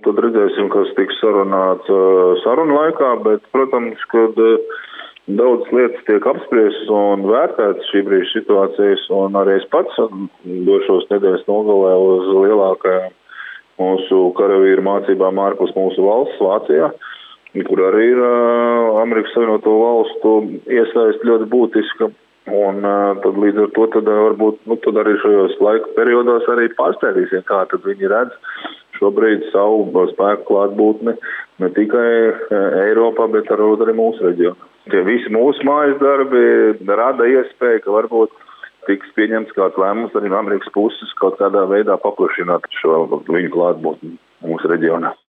Tad redzēsim, kas tiks sarunāts sarunu laikā, bet, protams, kad daudzas lietas tiek apspriestas un vērtētas šī brīža situācijas, un arī es pats došos nedēļas nogalē uz lielākajām mūsu karavīru mācībām ārpus mūsu valsts, Vācijā, kur arī ir Amerikas Savienoto Valstu iesaist ļoti būtiska. Un tad līdz ar to tad varbūt tad arī šajos laika periodos arī pārstādīsim, kā tad viņi redz šobrīd savu spēku klātbūtni ne tikai Eiropā, bet arī mūsu reģionā. Tie visi mūsu mājas darbi rada iespēju, ka varbūt tiks pieņemts kāds lēmums arī no Amerikas puses kaut kādā veidā paplašināt šo viņu klātbūtni mūsu reģionā.